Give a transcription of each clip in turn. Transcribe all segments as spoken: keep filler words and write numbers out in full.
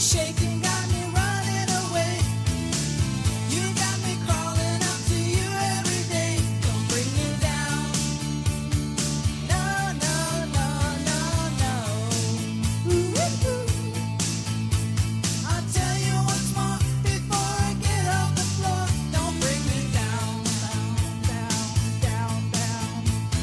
shaking, got me running away. You got me crawling up to you every day. Don't bring me down. No, no, no, no, no. Ooh, ooh, ooh. I'll tell you once more before I get off the floor. Don't bring me down, down, down, down, down.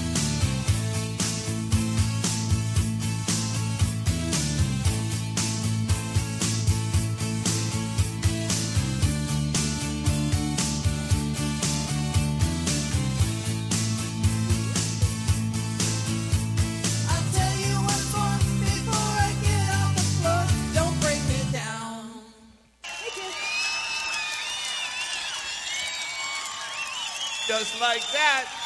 I'll tell you once more before I get off the floor. Don't bring me down. Thank you. Just like that.